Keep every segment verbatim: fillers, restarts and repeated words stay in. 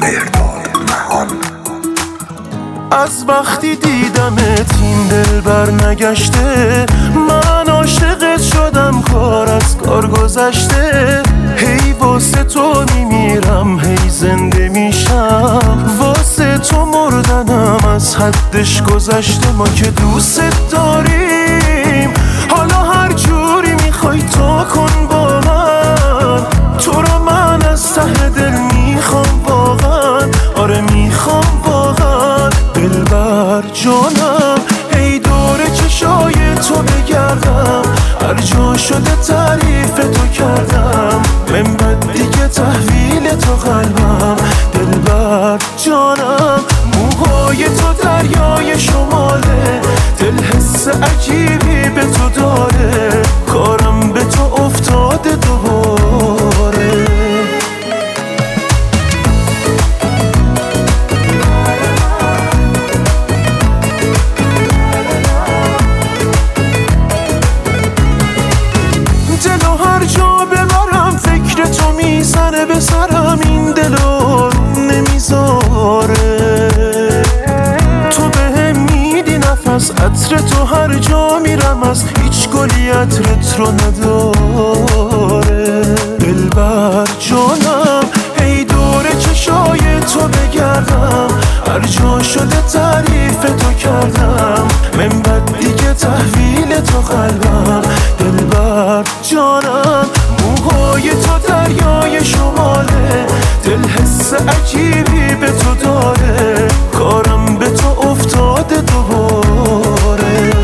از وقتی دیدمت این دل بر نگشته، من عاشقت شدم کار از کار گذشته. هی واسه تو میمیرم هی زنده میشم، واسه تو مردنم از حدش گذشته. ما که دوست داریم حالا هر جوری میخوای تو کن با من، تو رو من از ته دل میخوام واقعا، آره میخوام واقعا. دلبر جانم ای دور چشای تو بگردم، هر جا شده تعریف تو کردم، من بعد دیگه تحویل تو قلبم. دلبر جانم موهای تو دریای شماله، دل حس عجیبی به تو داره، کارم به تو افتاده دوباره. دلو هر جا ببرم فکر تو میزنه به سرم، این دلو نمیذاره. تو بهم میدی نفس، عطر تو هر جا میرم از هیچ گلی عطرت رو نداره. دلبر جانم ای دور چشای تو بگردم، هر جا شده تعریف تو کردم، من بعد دیگه تحویل تو قلبم. دلبر جانم موهای تو دریای شماله، دل حس عجیبی به تو داره، کارم به تو افتاده دوباره.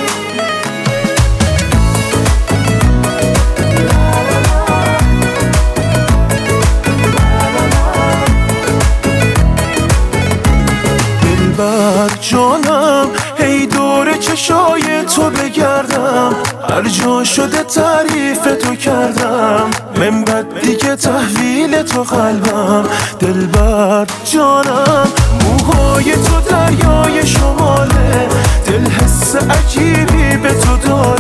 دلبر جانم ای دور چشای تو بگردم، هر جا شده تعریف تو کردم، من بعد دیگه تحویل تو قلبم. دلبر جانم موهای تو دریای شماله، دل حس عجیبی به تو داره،